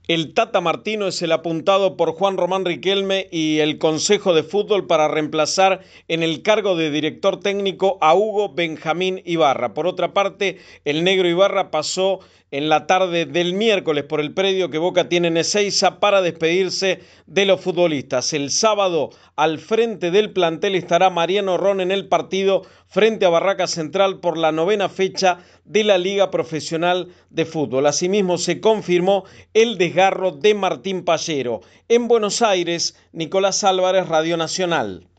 El Tata Martino es el apuntado por Juan Román Riquelme y el Consejo de Fútbol para reemplazar en el cargo de director técnico a Hugo Benjamín Ibarra. Por otra parte, el negro Ibarra pasó en la tarde del miércoles por el predio que Boca tiene en Ezeiza para despedirse de los futbolistas. El sábado, al frente del plantel estará Mariano Ron en el partido frente a Barraca Central por la 9ª fecha de la Liga Profesional de Fútbol. Asimismo, se confirmó el desgarro de Martín Pallero. En Buenos Aires, Nicolás Álvarez, Radio Nacional.